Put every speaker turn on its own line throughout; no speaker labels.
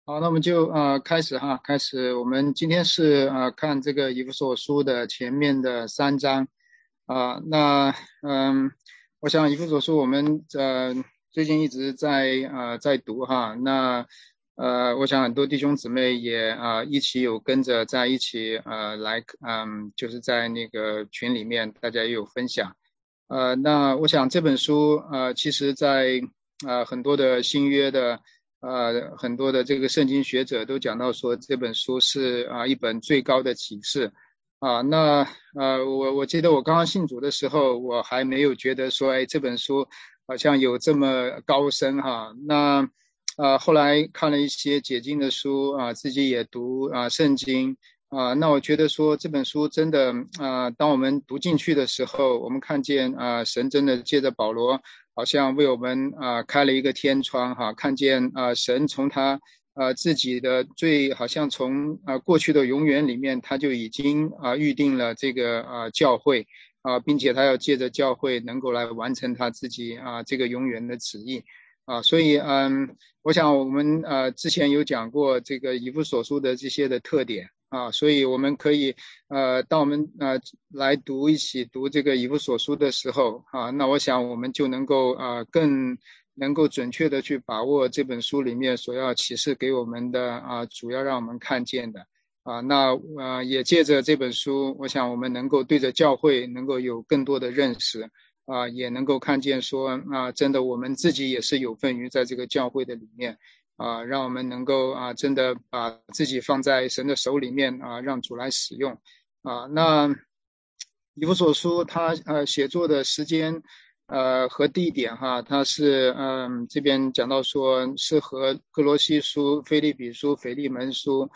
好，那我们就开始哈，开始。我们今天是看这个以弗所书的前面的3章那我想以弗所书我们最近一直在读哈。那我想很多弟兄姊妹也一起有跟着在一起来就是在那个群里面大家也有分享。那我想这本书其实在很多的新约的很多的这个圣经学者都讲到说这本书是一本最高的启示那我记得我刚刚信主的时候，我还没有觉得说，哎，这本书好像有这么高深哈。那后来看了一些解经的书自己也读圣经那我觉得说这本书真的当我们读进去的时候，我们看见神真的借着保罗好像为我们开了一个天窗哈，看见神从他自己的好像从过去的永远里面，他就已经预定了这个教会并且他要借着教会能够来完成他自己这个永远的旨意所以我想我们之前有讲过这个以弗所书的这些的特点所以我们可以当我们来一起读这个以弗所书的时候那我想我们就能够更能够准确的去把握这本书里面所要启示给我们的主要让我们看见的那也借着这本书，我想我们能够对着教会能够有更多的认识也能够看见说真的我们自己也是有份于在这个教会的里面让我们能够真的把自己放在神的手里面让主来使用那以弗所书他写作的时间和地点他是这边讲到说是和哥罗西书、腓立比书、腓利门书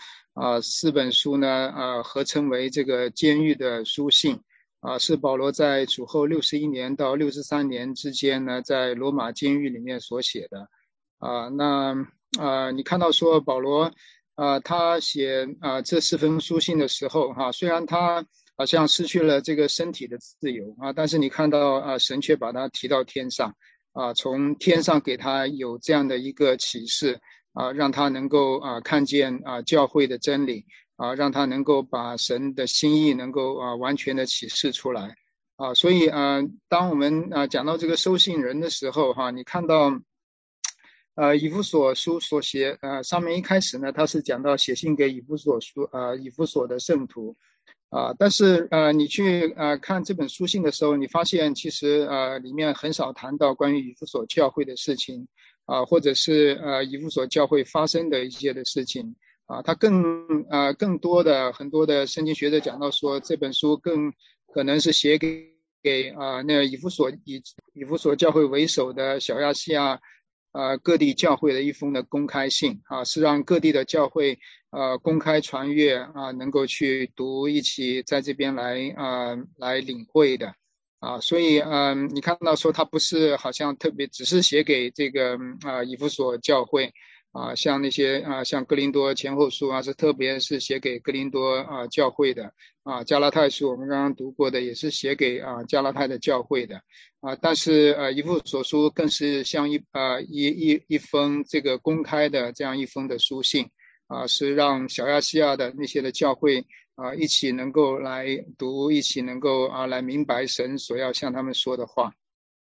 4本书呢合称为这个监狱的书信是保罗在主后61年到63年之间呢在罗马监狱里面所写的那你看到说保罗他写这4封书信的时候虽然他好像失去了这个身体的自由但是你看到神却把他提到天上从天上给他有这样的一个启示让他能够看见教会的真理让他能够把神的心意能够完全的启示出来所以当我们讲到这个收信人的时候你看到以弗所书所写上面一开始呢他是讲到写信给以弗所的圣徒但是你去看这本书信的时候，你发现其实里面很少谈到关于以弗所教会的事情或者是以弗所教会发生的一些的事情它更多的很多的圣经学者讲到说这本书更可能是写给那个以弗所教会为首的小亚细亚各地教会的一封的公开信是让各地的教会公开传阅能够去读一起在这边来领会的所以你看到说他不是好像特别只是写给这个以弗所教会像那些像哥林多前后书是特别是写给哥林多教会的加拉太书我们刚刚读过的也是写给加拉太的教会的但是以弗所书更是像一封这个公开的这样一封的书信是让小亚细亚的那些的教会一起能够来读，一起能够来明白神所要向他们说的话。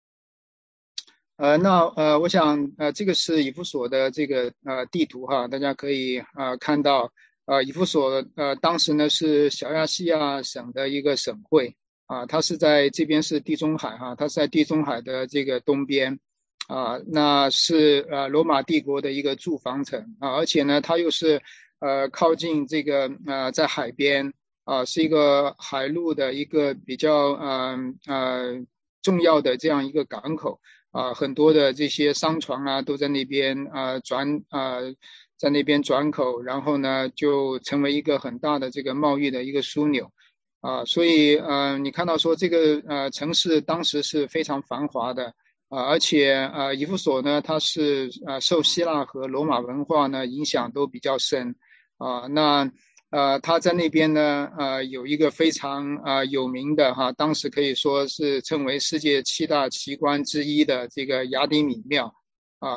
那我想这个是以弗所的这个地图大家可以看到以弗所当时呢是小亚细亚省的一个省会它是在这边是地中海它是在地中海的这个东边那是罗马帝国的一个驻防城而且呢它又是靠近这个在海边是一个海陆的一个比较重要的这样一个港口很多的这些商船都在那边在那边转口，然后呢就成为一个很大的这个贸易的一个枢纽所以你看到说这个城市当时是非常繁华的而且以弗所呢它是受希腊和罗马文化呢影响都比较深那他在那边呢有一个非常有名的当时可以说是称为世界7大奇观之一的这个雅典米庙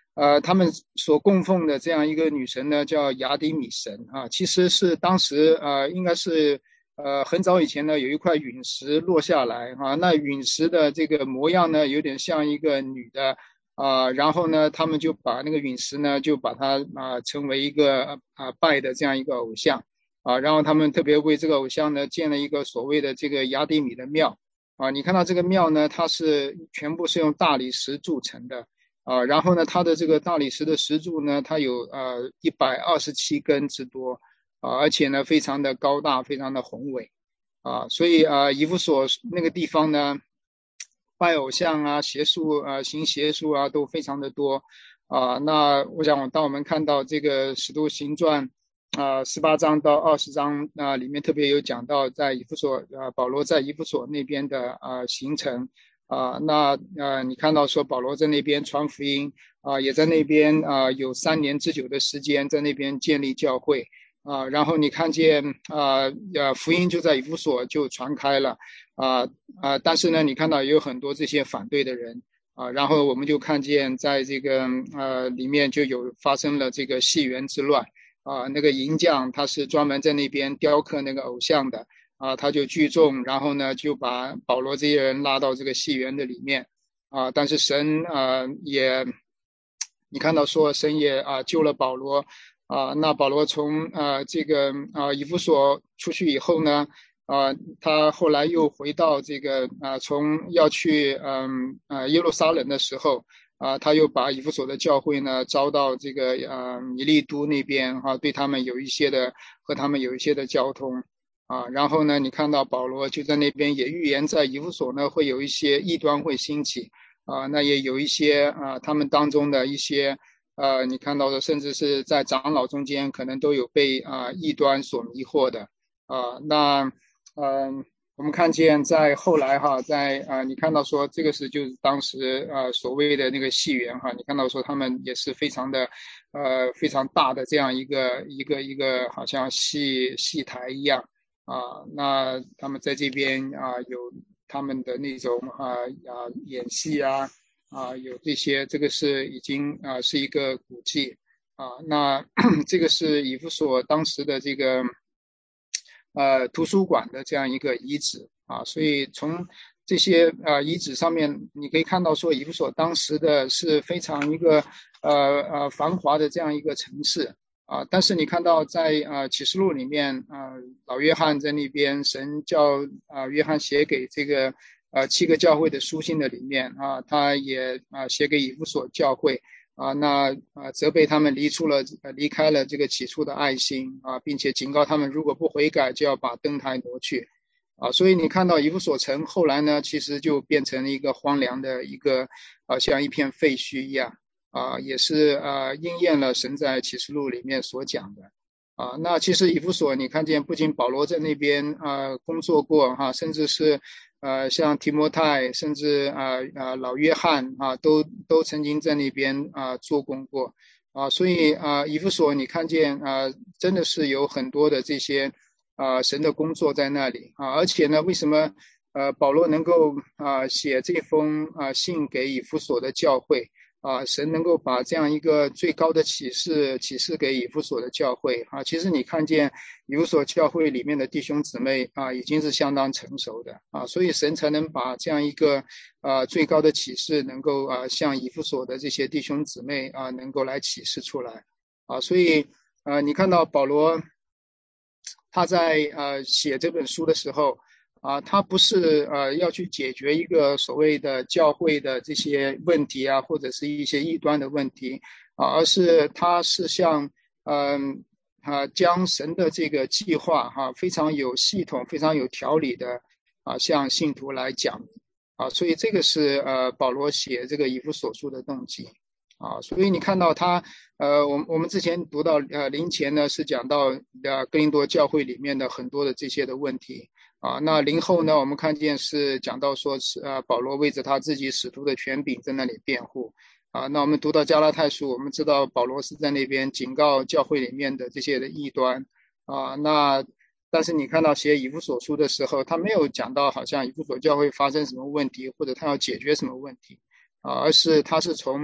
他们所供奉的这样一个女神呢，叫雅典米神啊，其实是当时应该是很早以前呢，有一块陨石落下来啊，那陨石的这个模样呢，有点像一个女的然后呢，他们就把那个陨石呢，就把它成为一个拜的这样一个偶像然后他们特别为这个偶像呢建了一个所谓的这个雅典米的庙你看到这个庙呢，它是全部是用大理石铸成的。然后呢，它的这个大理石的石柱呢，它有127根之多而且呢非常的高大，非常的宏伟所以以弗所那个地方呢，拜偶像邪术行邪术都非常的多那我想当我们看到这个《使徒行传》18章到20章里面特别有讲到在以弗所保罗在以弗所那边的行程那你看到说保罗在那边传福音也在那边有3年之久的时间在那边建立教会然后你看见福音就在以弗所就传开了但是呢你看到也有很多这些反对的人然后我们就看见在这个里面就有发生了这个戏园之乱那个银匠他是专门在那边雕刻那个偶像的他就聚众，然后呢就把保罗这些人拉到这个戏园的里面但是神也你看到说神也救了保罗那保罗从这个以弗所出去以后呢他后来又回到这个从要去耶路撒冷的时候他又把以弗所的教会呢招到这个米利都那边对他们有一些的和他们有一些的交通然后呢你看到保罗就在那边也预言在以弗所呢会有一些异端会兴起那也有一些他们当中的一些你看到的甚至是在长老中间可能都有被异端所迷惑的那我们看见在后来在你看到说这个是就是当时所谓的那个戏园你看到说他们也是非常的非常大的这样一个好像戏台一样那他们在这边有他们的那种演戏有这些这个是已经是一个古迹那这个是以弗所当时的这个图书馆的这样一个遗址所以从这些遗址上面你可以看到说以弗所当时的是非常一个繁华的这样一个城市但是你看到在启示录里面老约翰在那边神叫约翰写给这个7个教会的书信的里面他也写给以弗所教会那责备他们离开了这个起初的爱心并且警告他们如果不悔改就要把灯台挪去所以你看到以弗所城后来呢其实就变成了一个荒凉的一个像一片废墟一样也是应验了神在启示录里面所讲的那其实以弗所你看见不仅保罗在那边工作过甚至是像提摩太甚至老约翰都曾经在那边做工过所以以弗所你看见真的是有很多的这些神的工作在那里而且呢为什么保罗能够写这封信给以弗所的教会神能够把这样一个最高的启示给以弗所的教会其实你看见以弗所教会里面的弟兄姊妹已经是相当成熟的所以神才能把这样一个最高的启示能够向以弗所的这些弟兄姊妹能够来启示出来所以你看到保罗他在写这本书的时候他不是要去解决一个所谓的教会的这些问题或者是一些异端的问题而是他是向将神的这个计划非常有系统非常有条理的向信徒来讲所以这个是保罗写这个以弗所书的动机所以你看到他我们之前读到林前呢是讲到哥林多教会里面的很多的这些的问题那林后呢我们看见是讲到说保罗为着他自己使徒的权柄在那里辩护那我们读到加拉太书我们知道保罗是在那边警告教会里面的这些的异端那但是你看到写以弗所书的时候他没有讲到好像以弗所教会发生什么问题或者他要解决什么问题而是他是从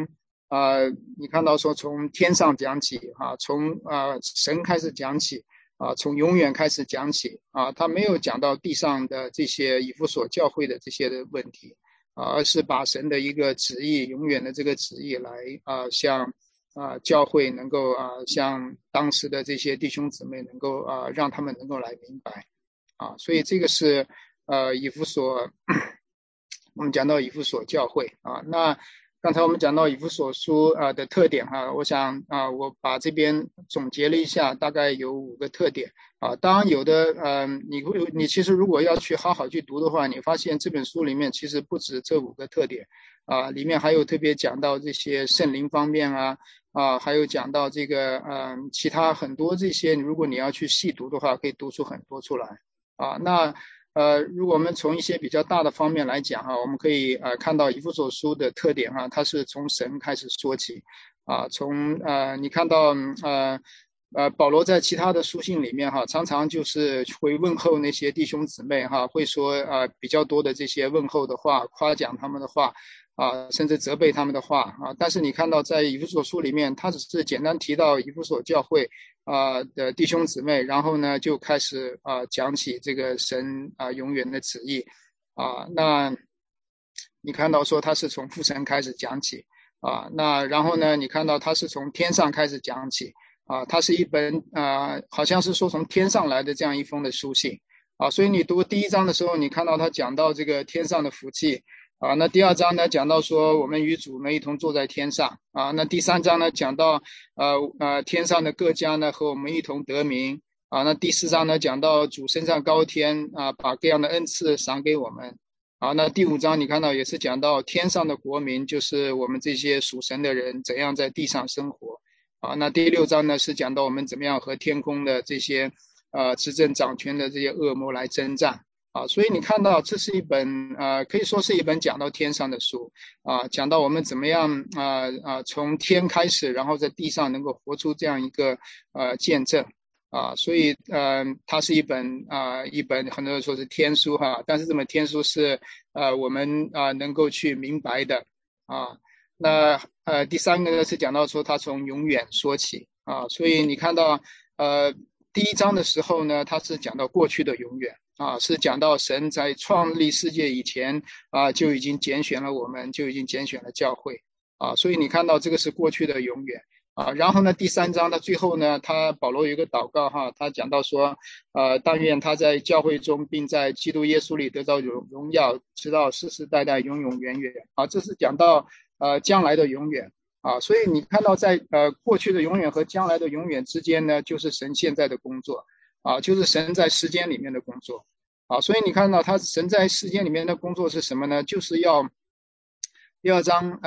你看到说从天上讲起从神开始讲起从永远开始讲起他没有讲到地上的这些以弗所教会的这些的问题而是把神的一个旨意，永远的这个旨意来向教会能够向当时的这些弟兄姊妹能够让他们能够来明白所以这个是以弗所我们讲到以弗所教会那刚才我们讲到以弗所书的特点我想我把这边总结了一下，大概有5个特点当然有的你其实如果要去好好去读的话，你发现这本书里面其实不止这5个特点里面还有特别讲到这些圣灵方面还有讲到这个其他很多这些，如果你要去细读的话，可以读出很多出来那如果我们从一些比较大的方面来讲我们可以看到以弗所书的特点它是从神开始说起从你看到保罗在其他的书信里面常常就是会问候那些弟兄姊妹会说比较多的这些问候的话，夸奖他们的话甚至责备他们的话但是你看到在以弗所书里面，他只是简单提到以弗所教会的弟兄姊妹，然后呢就开始讲起这个神永远的旨意那你看到说他是从父神开始讲起那然后呢你看到他是从天上开始讲起它是一本好像是说从天上来的这样一封的书信所以你读第1章的时候，你看到他讲到这个天上的福气那第2章呢讲到说我们与主呢一同坐在天上那第3章呢讲到天上的各家呢和我们一同得名那第4章呢讲到主升上高天把各样的恩赐赏给我们那第5章你看到也是讲到天上的国民，就是我们这些属神的人怎样在地上生活那第6章呢是讲到我们怎么样和天空的这些执政掌权的这些恶魔来征战所以你看到这是一本可以说是一本讲到天上的书讲到我们怎么样从天开始，然后在地上能够活出这样一个见证所以它是一本很多人说是天书但是这本天书是我们能够去明白的那第3个呢是讲到说他从永远说起所以你看到第1章的时候呢，他是讲到过去的永远是讲到神在创立世界以前就已经拣选了我们，就已经拣选了教会所以你看到这个是过去的永远然后呢第3章的最后呢，保罗有一个祷告他讲到说但愿他在教会中并在基督耶稣里得到荣耀，直到世世代代永永远远这是讲到将来的永远所以你看到在过去的永远和将来的永远之间呢，就是神现在的工作就是神在时间里面的工作所以你看到神在时间里面的工作是什么呢？就是要第2章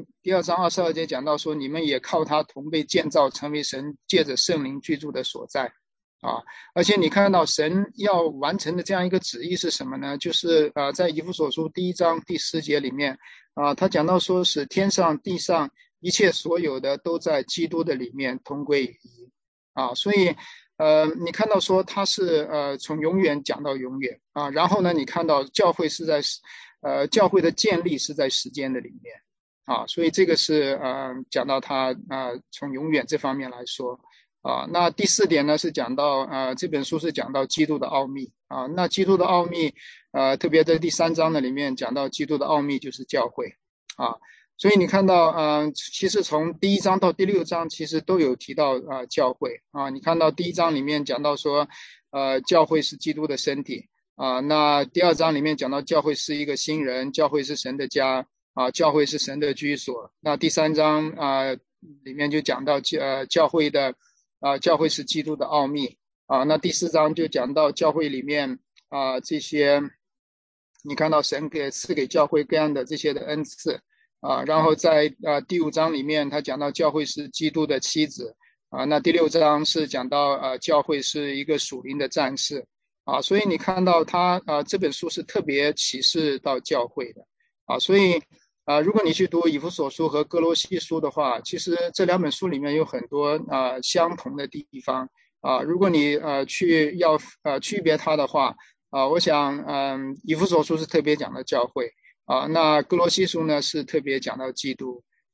22节讲到说，你们也靠他同被建造，成为神借着圣灵居住的所在而且你看到神要完成的这样一个旨意是什么呢？就是在以弗所书第1章第10节里面他讲到说，使天上地上一切所有的都在基督的里面同归于一所以你看到说他是从永远讲到永远然后呢你看到教会是在教会的建立是在时间的里面所以这个是讲到他从永远这方面来说那第4点呢是讲到这本书是讲到基督的奥秘那基督的奥秘特别在第3章的里面讲到基督的奥秘就是教会所以你看到其实从第1章到第6章其实都有提到教会你看到第1章里面讲到说教会是基督的身体那第2章里面讲到教会是一个新人，教会是神的家教会是神的居所那第3章里面就讲到教会是基督的奥秘那第4章就讲到教会里面这些你看到神赐给教会各样的这些的恩赐然后在第5章里面他讲到教会是基督的妻子那第6章是讲到教会是一个属灵的战士所以你看到他这本书是特别启示到教会的所以如果你去读以弗所书和哥罗西书的话，其实这2本书里面有很多相同的地方如果你要区别它的话我想以弗所书是特别讲到教会那哥罗西书呢是特别讲到基督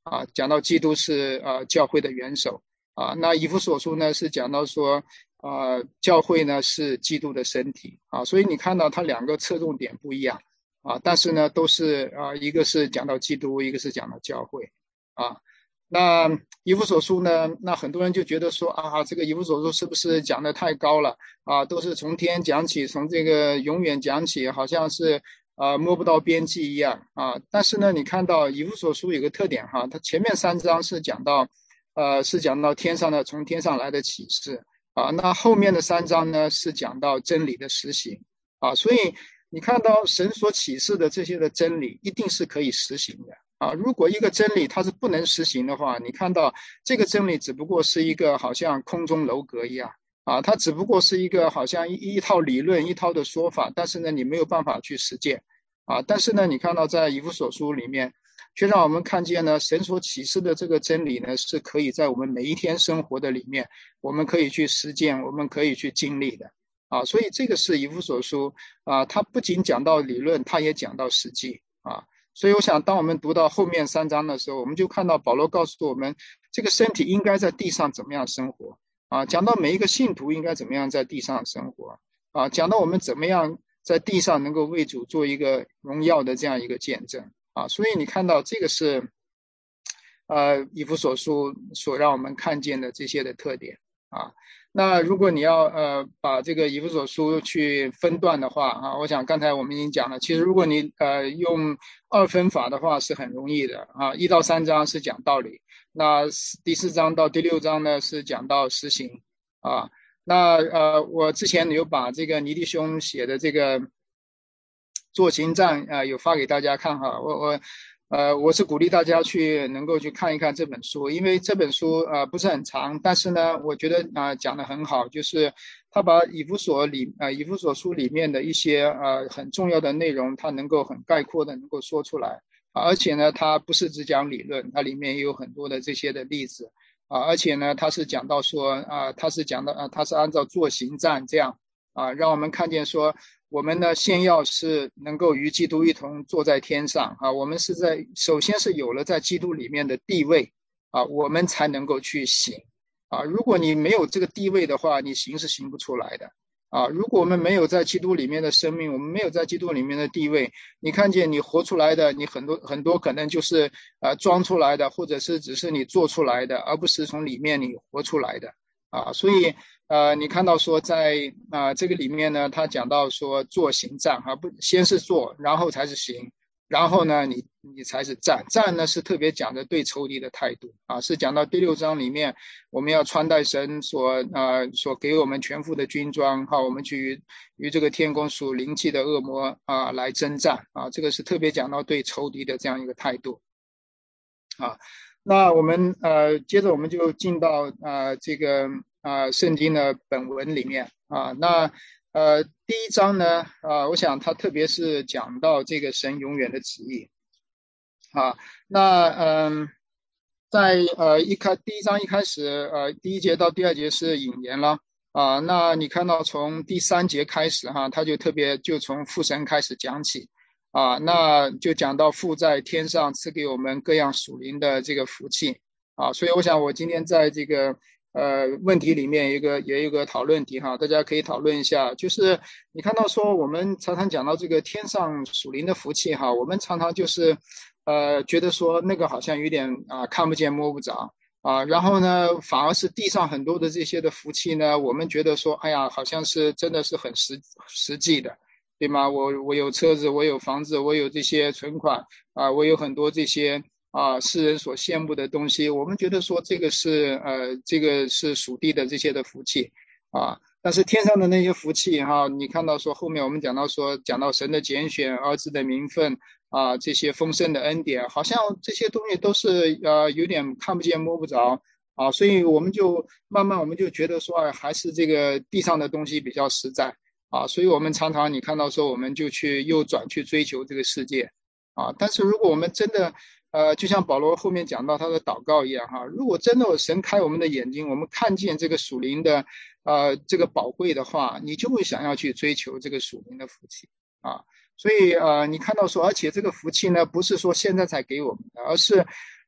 讲到基督是教会的元首那以弗所书呢是讲到说教会呢是基督的身体所以你看到它两个侧重点不一样但是呢都是一个是讲到基督，一个是讲到教会那以弗所书呢，那很多人就觉得说这个以弗所书是不是讲得太高了都是从天讲起，从这个永远讲起，好像是摸不到边际一样但是呢，你看到以弗所书有个特点它前面3章是讲到天上的从天上来的启示那后面的3章呢是讲到真理的实行所以你看到神所启示的这些的真理一定是可以实行的如果一个真理它是不能实行的话，你看到这个真理只不过是一个好像空中楼阁一样它只不过是一个好像一套理论一套的说法，但是呢你没有办法去实践但是呢你看到在以弗所书里面却让我们看见呢神所启示的这个真理呢是可以在我们每一天生活的里面我们可以去实践，我们可以去经历的所以这个是以弗所书它不仅讲到理论，它也讲到实际所以我想当我们读到后面3章的时候，我们就看到保罗告诉我们这个身体应该在地上怎么样生活讲到每一个信徒应该怎么样在地上生活讲到我们怎么样在地上能够为主做一个荣耀的这样一个见证所以你看到这个是以弗所书所让我们看见的这些的特点那如果你要把这个以弗所书去分段的话我想刚才我们已经讲了，其实如果你用2分法的话是很容易的1到3章是讲道理，那第4章到第6章呢是讲到实行那我之前有把这个尼弟兄写的这个做行战有发给大家看我是鼓励大家能够去看一看这本书，因为这本书不是很长，但是呢我觉得讲得很好，就是他把以弗所书里面的一些很重要的内容，他能够很概括的能够说出来而且呢他不是只讲理论，它里面也有很多的这些的例子而且呢他是讲到说他是按照做行战这样让我们看见说我们呢先要是能够与基督一同坐在天上我们是首先是有了在基督里面的地位我们才能够去行如果你没有这个地位的话，你行是行不出来的如果我们没有在基督里面的生命，我们没有在基督里面的地位，你看见你活出来的，你很多可能就是装出来的，或者是只是你做出来的，而不是从里面你活出来的所以你看到说在这个里面呢，他讲到说做行战不先是做，然后才是行，然后呢你才是战呢是特别讲的对仇敌的态度是讲到第6章里面我们要穿戴神所给我们全副的军装我们去与这个天宫属灵气的恶魔来征战这个是特别讲到对仇敌的这样一个态度那我们接着我们就进到这个圣经的本文里面那第1章呢我想他特别是讲到这个神永远的旨意那在第1章一开始第1节到第2节是引言了那你看到从第3节开始他就特别就从父神开始讲起那就讲到父在天上赐给我们各样属灵的这个福气所以我想我今天在这个问题里面也有个讨论题大家可以讨论一下，就是你看到说我们常常讲到这个天上属灵的福气我们常常就是觉得说那个好像有点看不见摸不着然后呢反而是地上很多的这些的福气呢，我们觉得说哎呀好像是真的是很实际的，对吗？我有车子，我有房子，我有这些存款我有很多这些世人所羡慕的东西，我们觉得说这个是属地的这些的福气但是天上的那些福气你看到说后面我们讲到神的拣选，儿子的名分这些丰盛的恩典，好像这些东西都是有点看不见摸不着所以我们就慢慢我们就觉得说还是这个地上的东西比较实在所以我们常常你看到说我们就去右转去追求这个世界但是如果我们真的就像保罗后面讲到他的祷告一样如果真的神开我们的眼睛，我们看见这个属灵的这个宝贵的话，你就会想要去追求这个属灵的福气所以你看到说而且这个福气呢不是说现在才给我们的，而是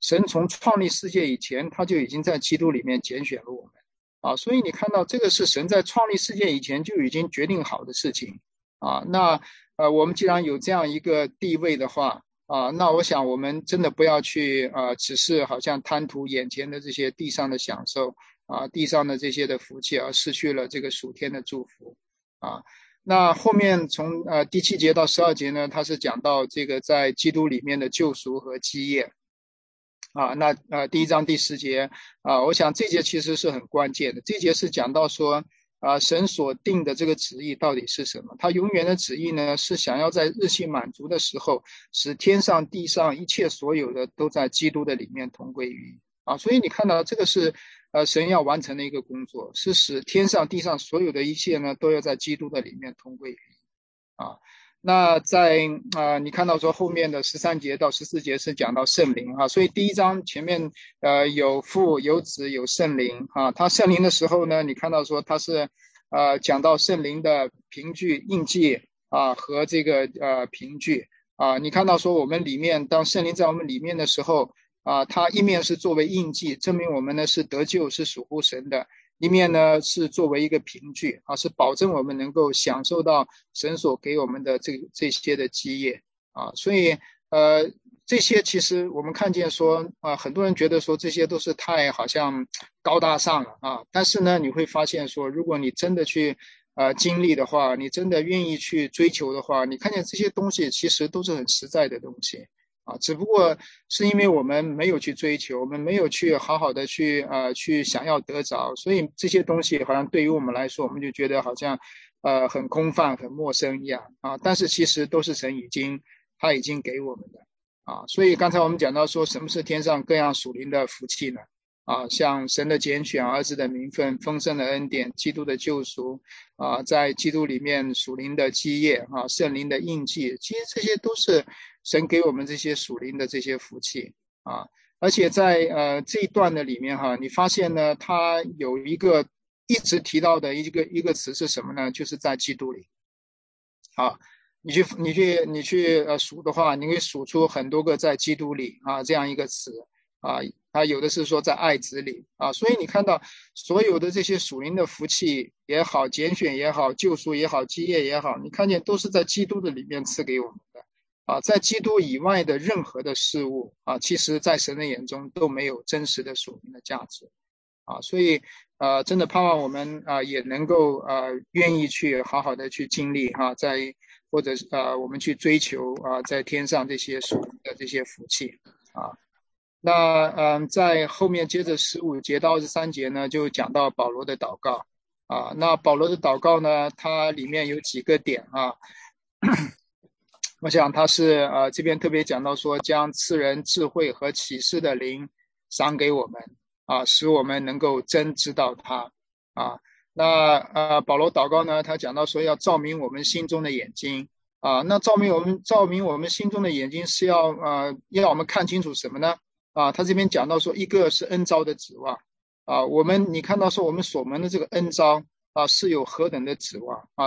神从创立世界以前，他就已经在基督里面拣选了我们啊。所以你看到这个是神在创立世界以前就已经决定好的事情啊。那我们既然有这样一个地位的话啊，那我想我们真的不要去只是好像贪图眼前的这些地上的享受啊，地上的这些的福气，而失去了这个属天的祝福啊。那后面从第7节到12节呢，他是讲到这个在基督里面的救赎和基业啊。那第1章第10节啊，我想这节其实是很关键的。这节是讲到说神所定的这个旨意到底是什么？他永远的旨意呢，是想要在日期满足的时候，使天上地上一切所有的都在基督的里面同归于一啊。所以你看到这个是神要完成的一个工作，是使天上地上所有的一切呢，都要在基督的里面同归于一啊。那在你看到说后面的13节到14节是讲到圣灵啊。所以第1章前面有父有子有圣灵啊。他圣灵的时候呢，你看到说他是讲到圣灵的凭据印记啊和这个凭据啊。你看到说我们里面当圣灵在我们里面的时候啊，它一面是作为印记，证明我们呢是得救，是属乎神的；一面呢是作为一个凭据啊，是保证我们能够享受到神所给我们的这些的基业啊。所以这些其实我们看见说很多人觉得说这些都是太好像高大上了啊，但是呢你会发现说，如果你真的去经历的话，你真的愿意去追求的话，你看见这些东西其实都是很实在的东西啊。只不过是因为我们没有去追求，我们没有去好好的去想要得着，所以这些东西好像对于我们来说，我们就觉得好像很空泛很陌生一样啊。但是其实都是神他已经给我们的啊。所以刚才我们讲到说，什么是天上各样属灵的福气呢？啊，像神的拣选、儿子的名分、丰盛的恩典、基督的救赎啊，在基督里面属灵的基业啊，圣灵的印记，其实这些都是神给我们这些属灵的这些福气啊。而且在这一段的里面哈，你发现呢，它有一个一直提到的一个词是什么呢？就是在基督里啊。你去数的话，你可以数出很多个在基督里啊这样一个词啊。它有的是说在爱子里啊。所以你看到所有的这些属灵的福气也好，拣选也好，救赎也好，基业也好，你看见都是在基督的里面赐给我们的啊。在基督以外的任何的事物啊，其实在神的眼中都没有真实的属灵的价值啊。所以真的盼望我们也能够愿意去好好的去经历或者我们去追求在天上这些属灵的这些福气啊。那在后面接着15节到23节呢，就讲到保罗的祷告啊。那保罗的祷告呢，它里面有几个点啊。我想他是这边特别讲到说，将赐人智慧和启示的灵赏给我们啊，使我们能够真知道他啊。那保罗祷告呢，他讲到说要照明我们心中的眼睛啊。那照明我们心中的眼睛是要我们看清楚什么呢？啊，他这边讲到说，一个是恩召的指望啊。你看到说我们所蒙的这个恩召啊，是有何等的指望啊？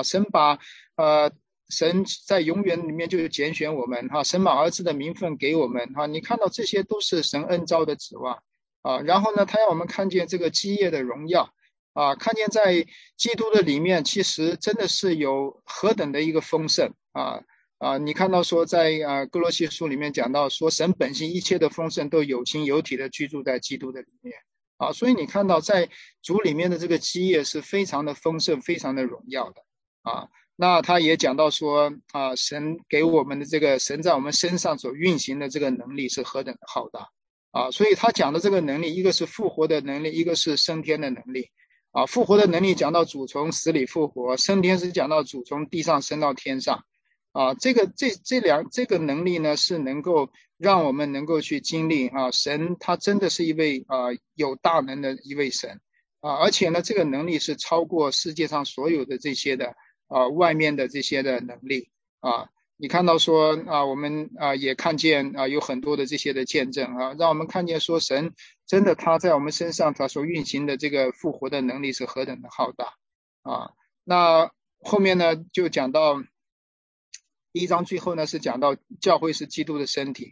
神在永远里面就拣选我们哈，神把儿子的名分给我们哈。你看到这些都是神恩召的指望啊。然后呢，他要我们看见这个基业的荣耀啊，看见在基督的里面，其实真的是有何等的一个丰盛啊。你看到说在哥罗西书里面讲到说，神本性一切的丰盛都有形有体的居住在基督的里面啊。所以你看到在主里面的这个基业是非常的丰盛，非常的荣耀的啊。那他也讲到说神给我们的这个神在我们身上所运行的这个能力是何等的浩大啊。所以他讲的这个能力，一个是复活的能力，一个是升天的能力啊。复活的能力讲到主从死里复活，升天是讲到主从地上升到天上啊。这个能力呢，是能够让我们能够去经历神他真的是一位有大能的一位神啊。而且呢，这个能力是超过世界上所有的这些的外面的这些的能力啊。你看到说我们也看见有很多的这些的见证啊，让我们看见说神真的他在我们身上他所运行的这个复活的能力是何等的浩大啊。那后面呢就讲到第1章最后呢是讲到教会是基督的身体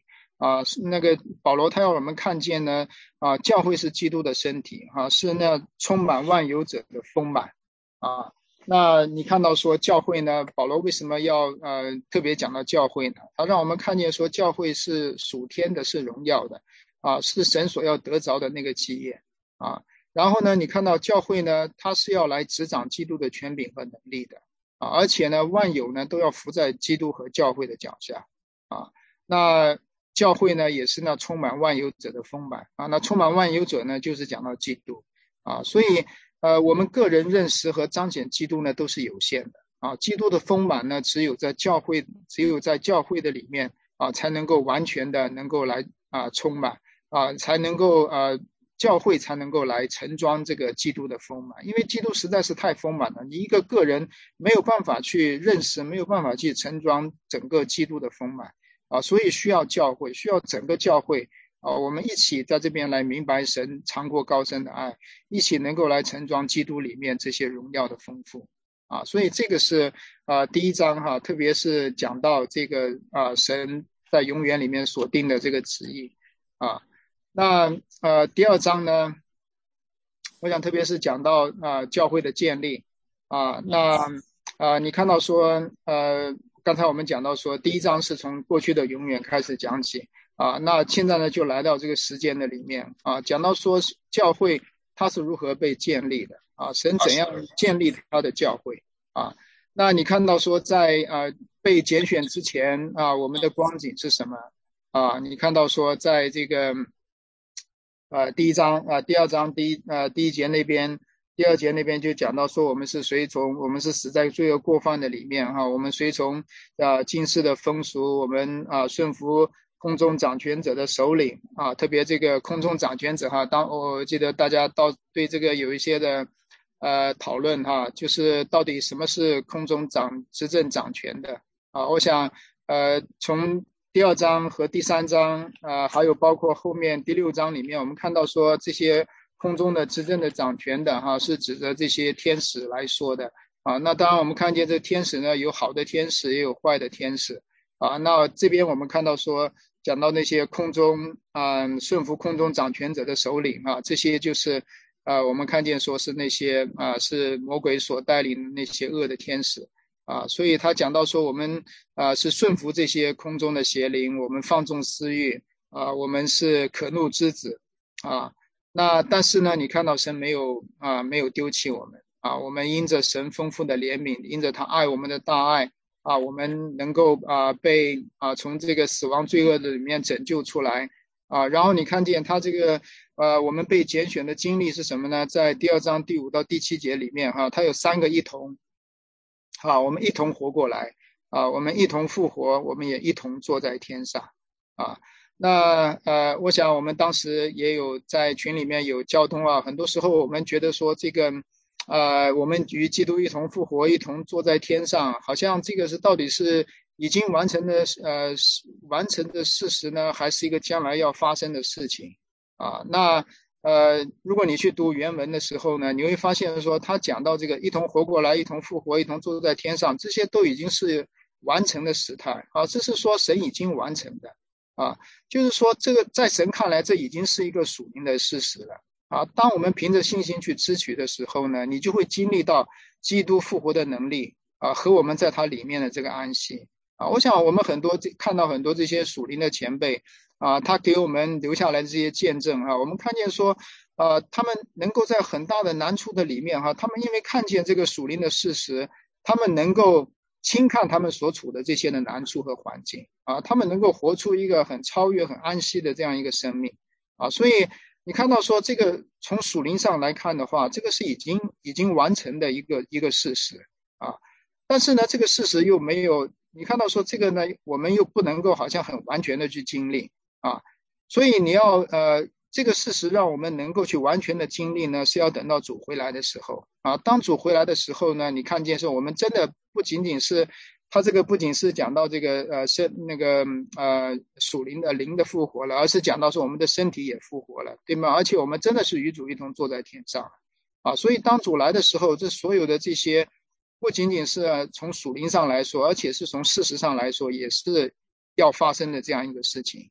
那个保罗他要我们看见呢，教会是基督的身体，是那充满万有者的丰满，啊。那你看到说教会呢，保罗为什么要特别讲到教会呢？他让我们看见说教会是属天的，是荣耀的，是神所要得着的那个基业，啊。然后呢，你看到教会呢，它是要来执掌基督的权柄和能力的，而且呢，万有呢都要服在基督和教会的脚下，啊。那教会呢也是那充满万有者的丰满，那充满万有者呢就是讲到基督，所以我们个人认识和彰显基督呢都是有限的，基督的丰满呢只有在教会的里面，才能够完全的能够来充满，才能够教会才能够来盛装这个基督的丰满，因为基督实在是太丰满了，你一个个人没有办法去认识，没有办法去盛装整个基督的丰满，所以需要教会，需要整个教会，我们一起在这边来明白神长过高深的爱，一起能够来盛装基督里面这些荣耀的丰富，所以这个是第一章特别是讲到这个神在永远里面所定的这个旨意，那第二章呢，我想特别是讲到教会的建立，那你看到说刚才我们讲到说第一章是从过去的永远开始讲起，那现在呢就来到这个时间的里面，讲到说教会它是如何被建立的，神怎样建立他的教会，那你看到说在被拣选之前我们的光景是什么，你看到说在这个第一章第二章第一节那边，第二节那边就讲到说我们是死在罪恶过犯的里面我们随从今世的风俗，我们顺服空中掌权者的首领特别这个空中掌权者当我记得大家对这个有一些的讨论就是到底什么是空中执政掌权的我想从第二章和第三章还有包括后面第六章里面，我们看到说这些空中的执政的掌权的是指着这些天使来说的那当然我们看见这天使呢，有好的天使也有坏的天使那这边我们看到说讲到那些空中顺服空中掌权者的首领这些就是我们看见说是那些是魔鬼所带领的那些恶的天使所以他讲到说我们是顺服这些空中的邪灵，我们放纵私欲我们是可怒之子那但是呢，你看到神没有丢弃我们我们因着神丰富的怜悯，因着他爱我们的大爱我们能够被从这个死亡罪恶的里面拯救出来然后你看见他这个我们被拣选的经历是什么呢？在第二章第5到第7节里面他有3个一同我们一同活过来我们一同复活，我们也一同坐在天上那我想我们当时也有在群里面有交通很多时候我们觉得说这个我们与基督一同复活，一同坐在天上，好像这个是到底是已经完成的事实呢，还是一个将来要发生的事情那如果你去读原文的时候呢，你会发现说他讲到这个一同活过来，一同复活，一同坐在天上，这些都已经是完成的时态这是说神已经完成的就是说这个在神看来这已经是一个属灵的事实了当我们凭着信心去支取的时候呢，你就会经历到基督复活的能力和我们在他里面的这个安息我想我们看到很多这些属灵的前辈他给我们留下来的这些见证我们看见说他们能够在很大的难处的里面他们因为看见这个属灵的事实，他们能够轻看他们所处的这些的难处和环境他们能够活出一个很超越很安息的这样一个生命所以你看到说这个从属灵上来看的话，这个是已经完成的一个事实但是呢这个事实又没有，你看到说这个呢我们又不能够好像很完全的去经历所以你要这个事实让我们能够去完全的经历呢，是要等到主回来的时候当主回来的时候呢，你看见说我们真的不仅仅是他这个不仅是讲到这个属灵的灵的复活了，而是讲到说我们的身体也复活了，对吗？而且我们真的是与主一同坐在天上所以当主来的时候，这所有的这些不仅仅是从属灵上来说，而且是从事实上来说也是要发生的这样一个事情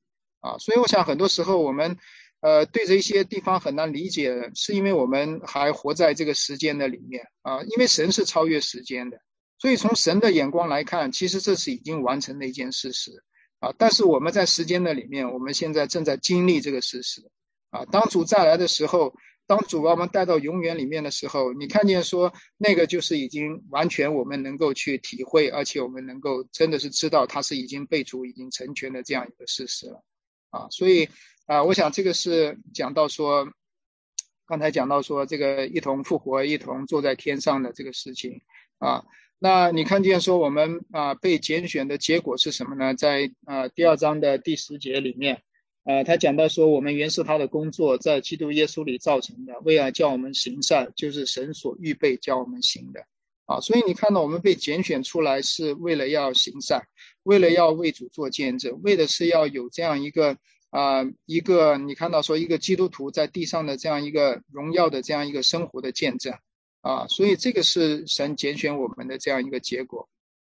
所以我想很多时候我们对着一些地方很难理解，是因为我们还活在这个时间的里面因为神是超越时间的，所以从神的眼光来看，其实这是已经完成的一件事实但是我们在时间的里面，我们现在正在经历这个事实当主再来的时候，当主把我们带到永远里面的时候，你看见说那个就是已经完全我们能够去体会，而且我们能够真的是知道它是已经被主已经成全的这样一个事实了所以我想这个是讲到说，刚才讲到说这个一同复活、一同坐在天上的这个事情那你看见说我们被拣选的结果是什么呢？在第2章的第10节里面他讲到说我们原是他的工作，在基督耶稣里造成的，为了叫我们行善，就是神所预备叫我们行的所以你看到我们被拣选出来是为了要行善，为了要为主做见证，为的是要有这样一个你看到说一个基督徒在地上的这样一个荣耀的这样一个生活的见证所以这个是神拣选我们的这样一个结果。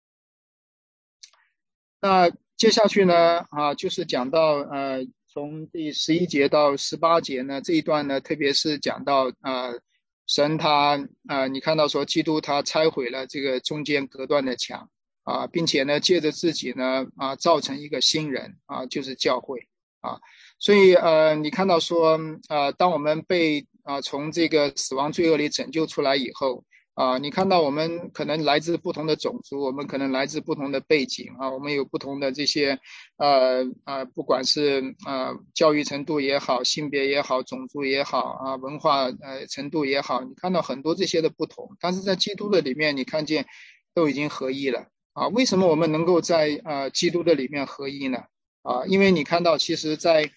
那接下去呢就是讲到从第11节到18节呢这一段呢，特别是讲到神他你看到说基督他拆毁了这个中间隔断的墙并且呢借着自己呢造成一个新人就是教会所以你看到说当我们被从这个死亡罪恶里拯救出来以后你看到我们可能来自不同的种族，我们可能来自不同的背景我们有不同的这些不管是教育程度也好，性别也好，种族也好文化程度也好，你看到很多这些的不同，但是在基督的里面你看见都已经合一了为什么我们能够在基督的里面合一呢因为你看到其实在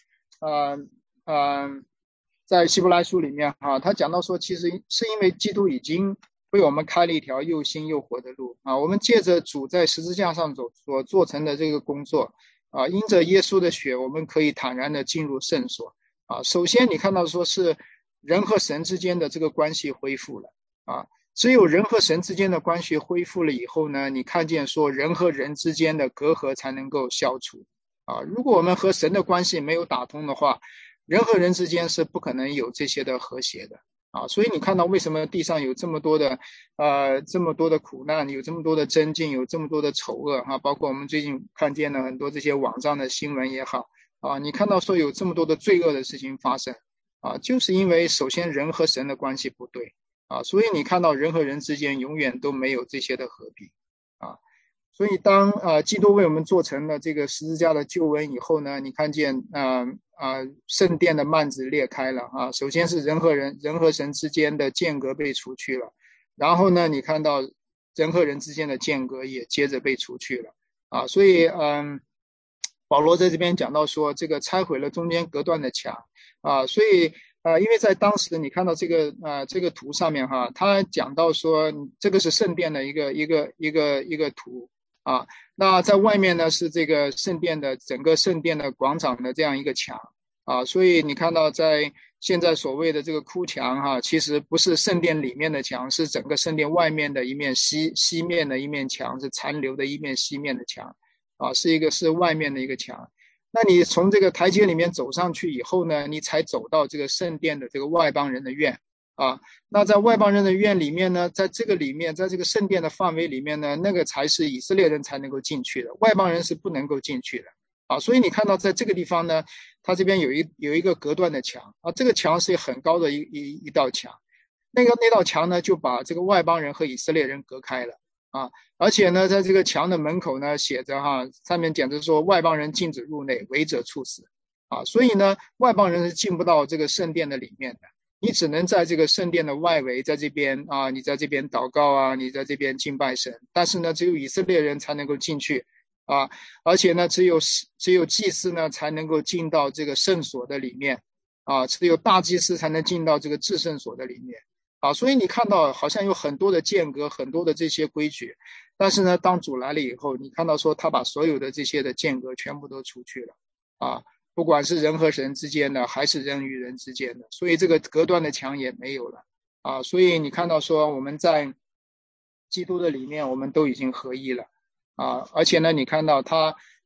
在希伯来书里面他讲到说其实是因为基督已经为我们开了一条又新又活的路我们借着主在十字架上所做成的这个工作因着耶稣的血，我们可以坦然的进入圣所首先你看到说是人和神之间的这个关系恢复了只有人和神之间的关系恢复了以后呢，你看见说人和人之间的隔阂才能够消除如果我们和神的关系没有打通的话，人和人之间是不可能有这些的和谐的所以你看到为什么地上有这么多的苦难，有这么多的争竞，有这么多的丑恶包括我们最近看见了很多这些网上的新闻也好你看到说有这么多的罪恶的事情发生就是因为首先人和神的关系不对所以你看到人和人之间永远都没有这些的和平所以当基督为我们做成了这个十字架的救恩以后呢，你看见圣殿的幔子裂开了首先是人和神之间的间隔被除去了，然后呢你看到人和人之间的间隔也接着被除去了所以保罗在这边讲到说这个拆毁了中间隔断的墙所以因为在当时你看到这个图上面他讲到说这个是圣殿的一个图那在外面呢是这个圣殿的整个圣殿的广场的这样一个墙所以你看到在现在所谓的这个哭墙其实不是圣殿里面的墙，是整个圣殿外面的一面西面的一面墙，是残留的一面西面的墙是外面的一个墙。那你从这个台阶里面走上去以后呢，你才走到这个圣殿的这个外邦人的院那在外邦人的院里面呢，在这个里面，在这个圣殿的范围里面呢，那个才是以色列人才能够进去的，外邦人是不能够进去的所以你看到在这个地方呢，它这边有一个隔断的墙这个墙是很高的一道墙，那道墙呢就把这个外邦人和以色列人隔开了而且呢在这个墙的门口呢写着上面讲着说外邦人禁止入内，违者处死所以呢外邦人是进不到这个圣殿的里面的，你只能在这个圣殿的外围，在这边你在这边祷告你在这边敬拜神，但是呢只有以色列人才能够进去而且呢只有祭司呢才能够进到这个圣所的里面只有大祭司才能进到这个至圣所的里面所以你看到好像有很多的间隔，很多的这些规矩，但是呢当主来了以后，你看到说他把所有的这些的间隔全部都除去了不管是人和神之间的还是人与人之间的，所以这个隔断的墙也没有了所以你看到说我们在基督的里面我们都已经合一了而且呢你看到他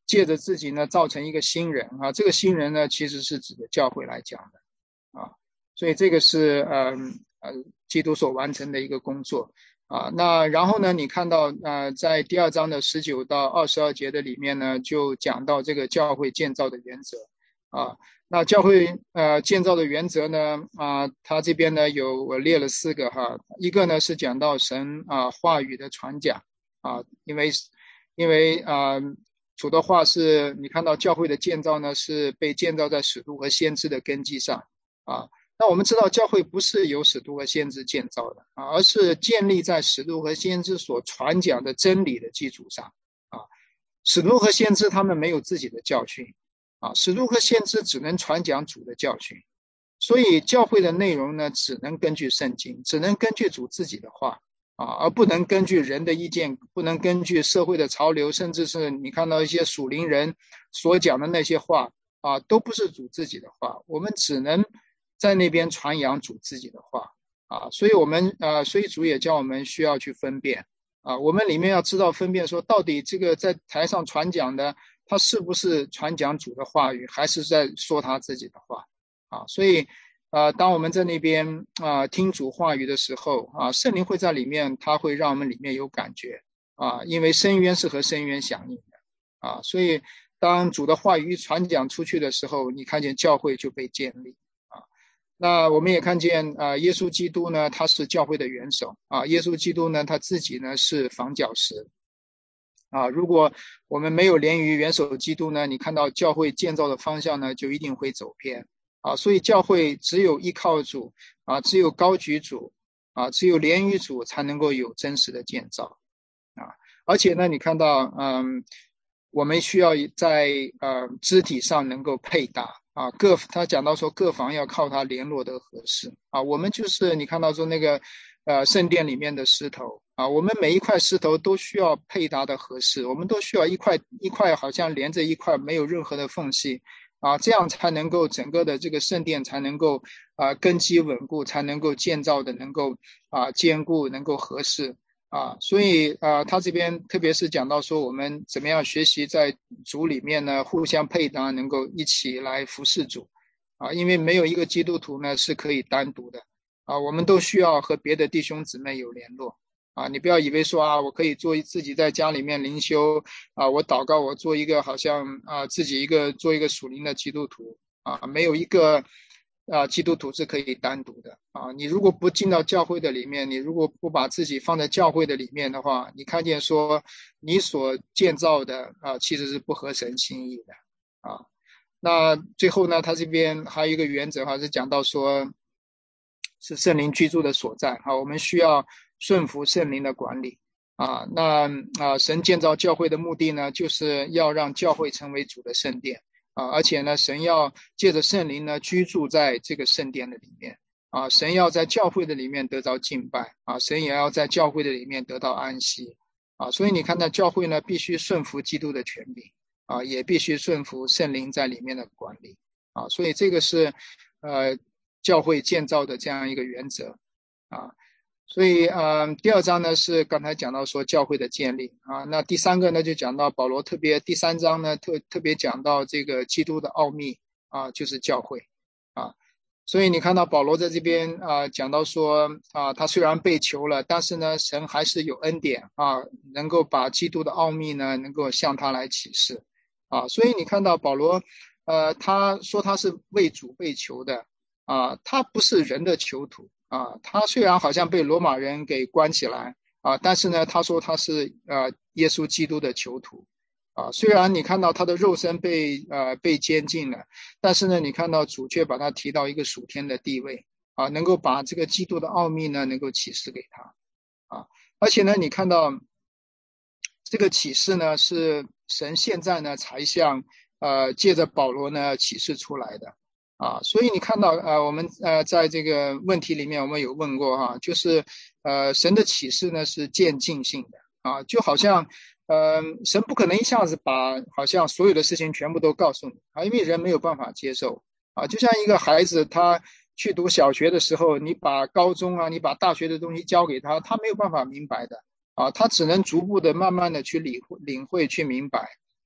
借着自己呢造成一个新人啊，这个新人呢其实是指的教会来讲的啊，所以这个是基督所完成的一个工作啊。那然后呢，你看到在第2章的19到22节的里面呢，就讲到这个教会建造的原则啊。那教会建造的原则呢它这边呢我列了4个哈，一个呢是讲到神话语的传讲啊，因为主的话是你看到教会的建造呢是被建造在使徒和先知的根基上啊。那我们知道教会不是由使徒和先知建造的而是建立在使徒和先知所传讲的真理的基础上啊。使徒和先知他们没有自己的教训啊，使徒和先知只能传讲主的教训，所以教会的内容呢只能根据圣经，只能根据主自己的话而不能根据人的意见，不能根据社会的潮流，甚至是你看到一些属灵人所讲的那些话都不是主自己的话，我们只能在那边传扬主自己的话所以主也叫我们需要去分辨我们里面要知道分辨说到底这个在台上传讲的他是不是传讲主的话语，还是在说他自己的话所以当我们在那边听主话语的时候圣灵会在里面，他会让我们里面有感觉因为深渊是和深渊响应的所以当主的话语传讲出去的时候，你看见教会就被建立那我们也看见耶稣基督呢他是教会的元首耶稣基督呢他自己呢是房角石如果我们没有连于元首基督呢，你看到教会建造的方向呢就一定会走偏所以教会只有依靠主只有高举主只有连于主才能够有真实的建造而且呢你看到我们需要在肢体上能够配搭他讲到说各房要靠他联络的合适我们就是你看到说那个圣殿里面的石头我们每一块石头都需要配搭的合适，我们都需要一块一块好像连着一块，没有任何的缝隙这样才能够整个的这个圣殿才能够根基稳固，才能够建造的能够坚固，能够合适所以他这边特别是讲到说我们怎么样学习在主里面呢互相配搭，能够一起来服侍主因为没有一个基督徒呢是可以单独的我们都需要和别的弟兄姊妹有联络你不要以为说我可以自己在家里面灵修我祷告，我做一个好像自己做一个属灵的基督徒没有一个基督徒是可以单独的你如果不进到教会的里面，你如果不把自己放在教会的里面的话，你看见说你所建造的其实是不合神心意的那最后呢他这边还有一个原则是讲到说是圣灵居住的所在我们需要顺服圣灵的管理那神建造教会的目的呢就是要让教会成为主的圣殿而且呢神要借着圣灵呢居住在这个圣殿的里面神要在教会的里面得到敬拜神也要在教会的里面得到安息所以你看到教会呢必须顺服基督的权柄也必须顺服圣灵在里面的管理所以这个是教会建造的这样一个原则所以第2章呢是刚才讲到说教会的建立那第3个呢就讲到保罗特别第3章呢特别讲到这个基督的奥秘就是教会所以你看到保罗在这边讲到说他虽然被囚了，但是呢神还是有恩典能够把基督的奥秘呢能够向他来启示所以你看到保罗他说他是为主被囚的他不是人的囚徒他虽然好像被罗马人给关起来但是呢他说他是耶稣基督的囚徒虽然你看到他的肉身被监禁了，但是呢你看到主却把他提到一个属天的地位能够把这个基督的奥秘呢能够启示给他而且呢你看到这个启示呢是神现在呢才向借着保罗呢启示出来的所以你看到我们在这个问题里面我们有问过就是神的启示呢是渐进性的就好像神不可能一下子把好像所有的事情全部都告诉你因为人没有办法接受就像一个孩子他去读小学的时候，你把高中你把大学的东西教给他，他没有办法明白的他只能逐步的慢慢的去领会去明白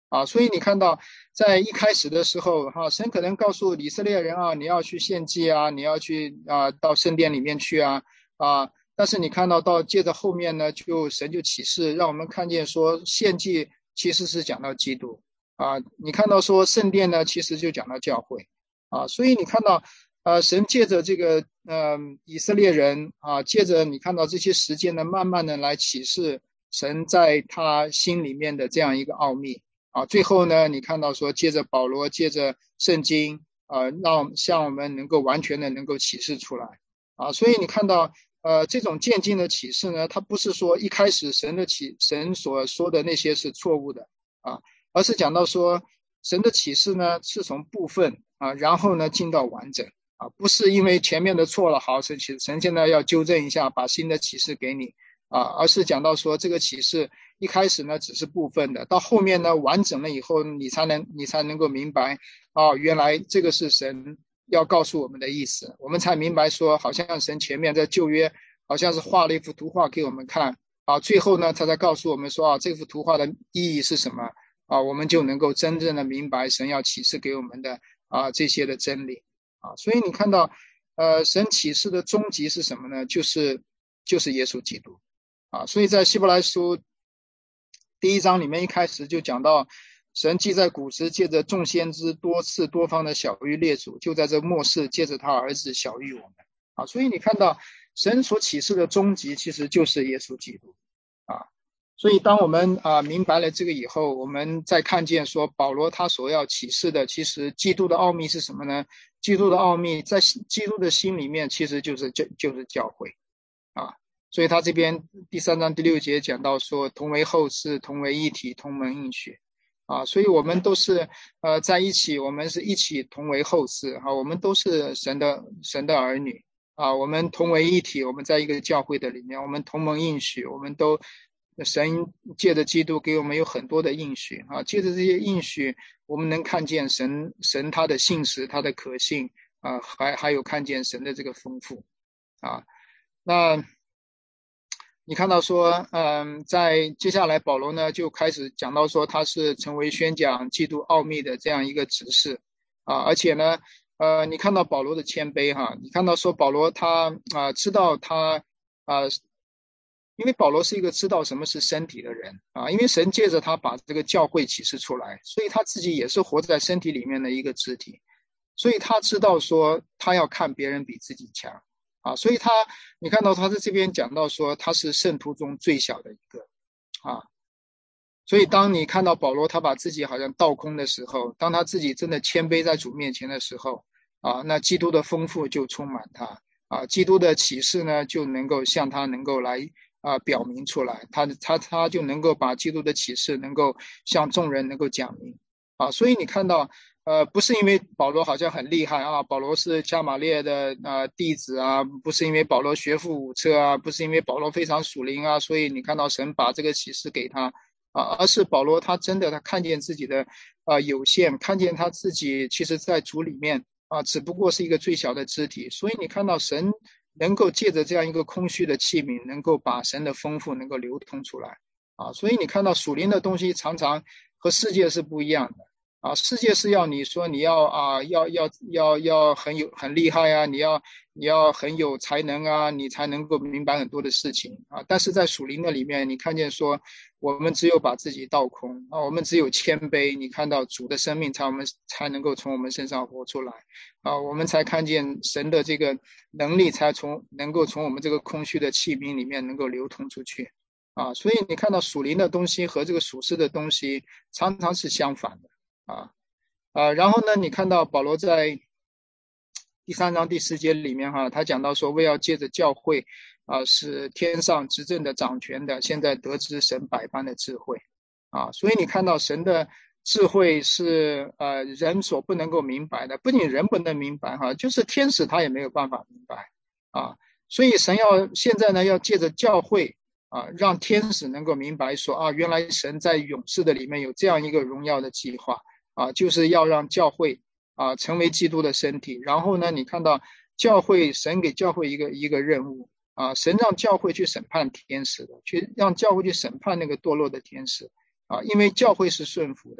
所以你看到在一开始的时候神可能告诉以色列人你要去献祭你要去到圣殿里面去但是你看到接着后面呢，神就启示让我们看见说献祭其实是讲到基督你看到说圣殿呢其实就讲到教会所以你看到神借着这个以色列人借着你看到这些时间呢，慢慢的来启示神在他心里面的这样一个奥秘最后呢，你看到说借着保罗，借着圣经向我们能够完全的能够启示出来所以你看到这种渐进的启示呢，它不是说一开始神所说的那些是错误的而是讲到说神的启示呢是从部分然后呢进到完整不是因为前面的错了，好，神现在要纠正一下，把新的启示给你而是讲到说这个启示一开始呢只是部分的，到后面呢完整了以后，你才能够明白原来这个是神要告诉我们的意思，我们才明白说，好像神前面在旧约好像是画了一幅图画给我们看最后呢他才告诉我们说这幅图画的意义是什么我们就能够真正的明白神要启示给我们的这些的真理所以你看到神启示的终极是什么呢？就是耶稣基督所以在希伯来书第1章里面一开始就讲到，神既在古时借着众先知多次多方的晓谕列祖，就在这末世借着他儿子晓谕我们所以你看到神所启示的终极其实就是耶稣基督所以当我们明白了这个以后，我们再看见说保罗他所要启示的，其实基督的奥秘是什么呢？基督的奥秘在基督的心里面其实就是教会所以他这边第3章第6节讲到说，同为后嗣，同为一体，同门应许所以我们都是在一起，我们是一起同为后嗣我们都是神的儿女我们同为一体，我们在一个教会的里面，我们同盟应许，我们都神借着基督给我们有很多的应许借着这些应许，我们能看见神他的信实，他的可信还有看见神的这个丰富那你看到说在接下来保罗呢就开始讲到说他是成为宣讲基督奥秘的这样一个执事而且呢你看到保罗的谦卑你看到说保罗他知道他因为保罗是一个知道什么是身体的人因为神借着他把这个教会启示出来，所以他自己也是活在身体里面的一个肢体，所以他知道说他要看别人比自己强所以你看到他在这边讲到说他是圣徒中最小的一个所以当你看到保罗他把自己好像倒空的时候，当他自己真的谦卑在主面前的时候那基督的丰富就充满他基督的启示呢就能够向他能够来表明出来，他就能够把基督的启示能够向众人能够讲明所以你看到不是因为保罗好像很厉害保罗是加马列的弟子不是因为保罗学富五车不是因为保罗非常属灵所以你看到神把这个启示给他而是保罗他真的他看见自己的有限，看见他自己其实在主里面只不过是一个最小的肢体，所以你看到神能够借着这样一个空虚的器皿，能够把神的丰富能够流通出来所以你看到属灵的东西常常和世界是不一样的世界是要你说你要要很厉害你要很有才能你才能够明白很多的事情但是在属灵的里面，你看见说我们只有把自己倒空我们只有谦卑，你看到主的生命才能够从我们身上活出来我们才看见神的这个能力才能够从我们这个空虚的器皿里面能够流通出去所以你看到属灵的东西和这个属世的东西常常是相反的然后呢你看到保罗在第3章第10节里面他讲到说，为要借着教会使天上执政的掌权的现在得知神百般的智慧所以你看到神的智慧是人所不能够明白的，不仅人不能明白就是天使他也没有办法明白所以神现在呢要借着教会让天使能够明白说原来神在永世的里面有这样一个荣耀的计划就是要让教会成为基督的身体。然后呢你看到教会，神给教会一个任务神让教会去审判天使的，让教会去审判那个堕落的天使因为教会是顺服的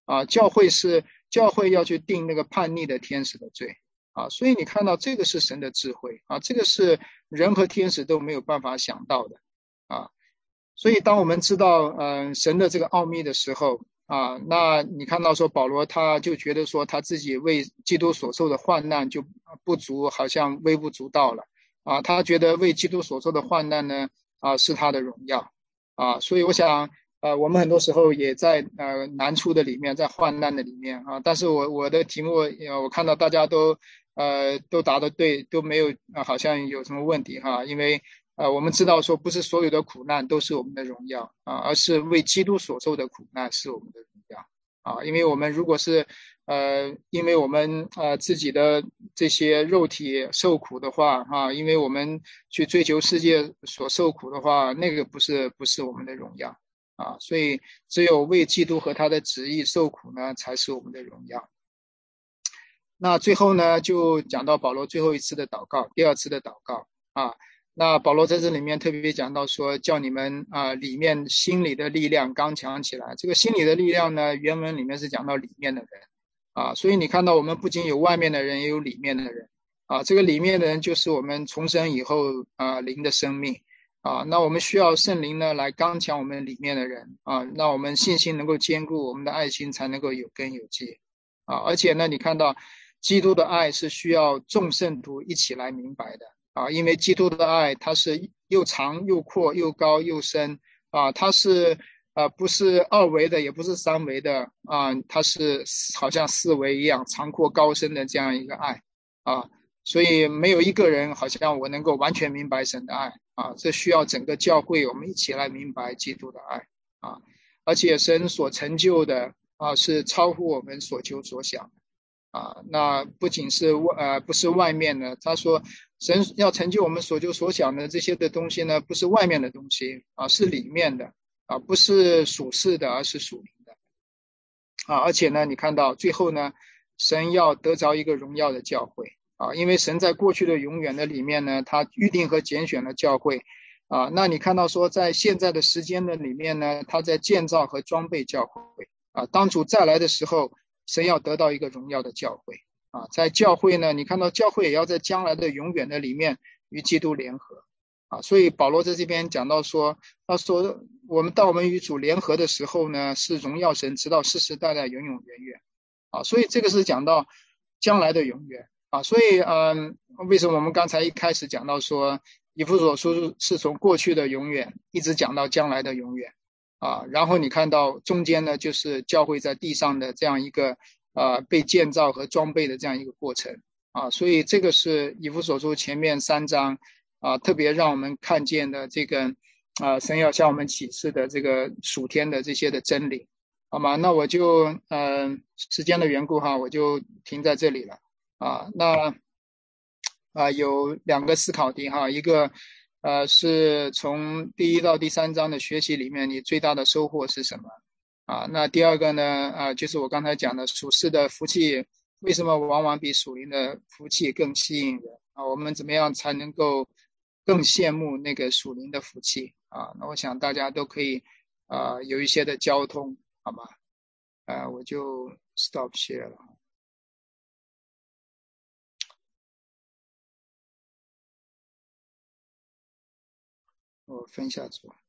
教会要去定那个叛逆的天使的罪所以你看到这个是神的智慧这个是人和天使都没有办法想到的啊。所以当我们知道神的这个奥秘的时候那你看到说保罗他就觉得说他自己为基督所受的患难就不足，好像微不足道了他觉得为基督所受的患难呢是他的荣耀所以我想我们很多时候也在难处的里面，在患难的里面但是我的题目我看到大家都答得对，都没有好像有什么问题因为我们知道说不是所有的苦难都是我们的荣耀而是为基督所受的苦难是我们的荣耀因为我们如果是因为我们自己的这些肉体受苦的话因为我们去追求世界所受苦的话，那个不是我们的荣耀所以只有为基督和他的旨意受苦呢，才是我们的荣耀。那最后呢，就讲到保罗最后一次的祷告，第二次的祷告那保罗在这里面特别讲到说，叫你们里面心里的力量刚强起来。这个心里的力量呢，原文里面是讲到里面的人所以你看到我们不仅有外面的人，也有里面的人这个里面的人就是我们重生以后灵的生命那我们需要圣灵呢来刚强我们里面的人那我们信心能够坚固，我们的爱心才能够有根有基而且呢，你看到基督的爱是需要众圣徒一起来明白的因为基督的爱它是又长又阔又高又深它是不是二维的，也不是三维的它是好像四维一样长阔高深的这样一个爱所以没有一个人好像我能够完全明白神的爱这需要整个教会我们一起来明白基督的爱而且神所成就的是超乎我们所求所想那不仅是不是外面的，他说神要成就我们所求所想的这些的东西呢，不是外面的东西是里面的不是属世的，而是属灵的而且呢，你看到最后呢，神要得着一个荣耀的教会因为神在过去的永远的里面呢，他预定和拣选了教会那你看到说在现在的时间的里面呢，他在建造和装备教会当主再来的时候，神要得到一个荣耀的教会在教会呢，你看到教会也要在将来的永远的里面与基督联合所以保罗在这边讲到说，他说我们与主联合的时候呢，是荣耀神直到世世代代永永远远所以这个是讲到将来的永远所以为什么我们刚才一开始讲到说以弗所书是从过去的永远一直讲到将来的永远然后你看到中间呢，就是教会在地上的这样一个被建造和装备的这样一个过程所以这个是以弗所书前面3章特别让我们看见的这个神要向我们启示的这个属天的这些的真理好吗？那我就时间的缘故我就停在这里了那有2个思考题一个是从第1到第3章的学习里面，你最大的收获是什么那第二个呢就是我刚才讲的属世的福气为什么往往比属灵的福气更吸引人我们怎么样才能够更羡慕那个属灵的福气那我想大家都可以有一些的交通好吗我就 stop share 了我分下组